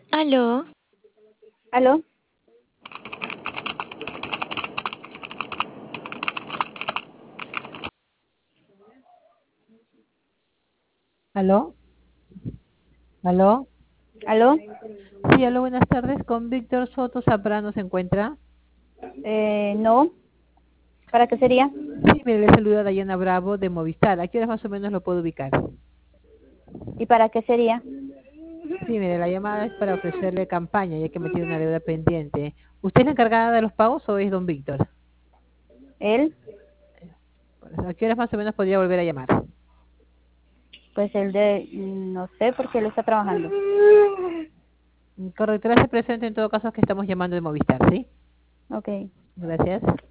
Aló, ¿Aló? ¿Aló? ¿Aló? ¿Aló? Sí, aló, buenas tardes. Con Víctor Soto Zambrano se encuentra. No. ¿Para qué sería? Sí, mire, le saluda Dayana Bravo de Movistar. ¿A qué horas más o menos lo puedo ubicar? ¿Y para qué sería? Sí, mire, la llamada es para ofrecerle campaña, ya que me tiene una deuda pendiente. ¿Usted es la encargada de los pagos o es don Víctor? Él, ¿A qué horas más o menos podría volver a llamar? pues no sé por qué él está trabajando. Correcto, se presente en todo caso que estamos llamando de Movistar, ¿sí? Ok. Gracias.